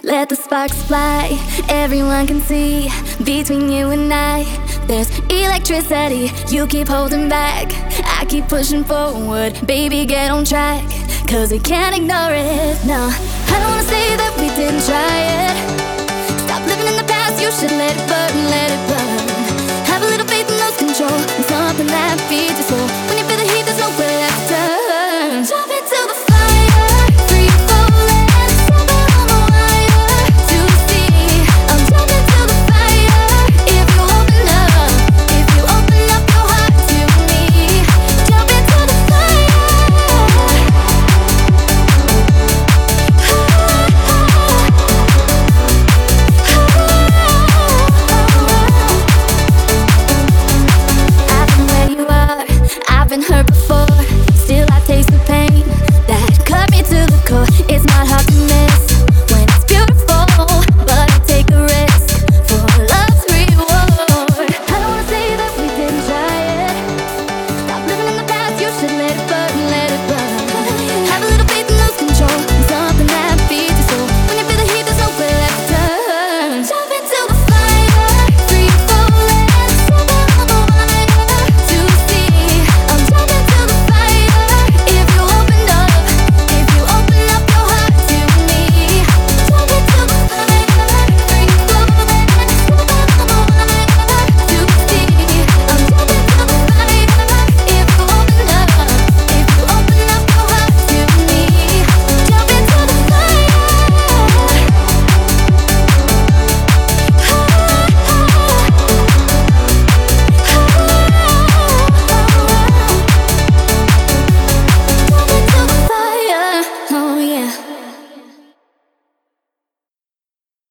Let the sparks fly, everyone can see. Between you and I, there's electricity. You keep holding back, I keep pushing forward. Baby, get on track, cause we can't ignore it, no. I don't wanna say that we did